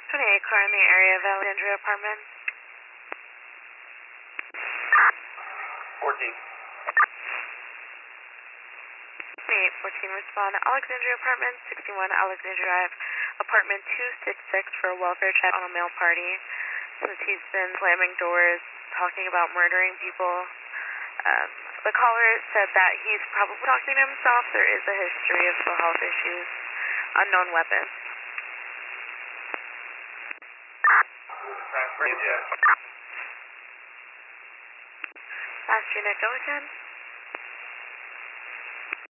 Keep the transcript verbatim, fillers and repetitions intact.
twenty-eight car in the area of Alexandria Apartments. fourteen. twenty-eight fourteen, respond to Alexandria Apartments, sixty-one Alexandria Drive, apartment two sixty-six for a welfare check on a male party. Since he's been slamming doors, talking about murdering people, um, the caller said that he's probably talking to himself. There is a history of mental health issues. Unknown weapon. Transfer, yeah. Last unit, go again.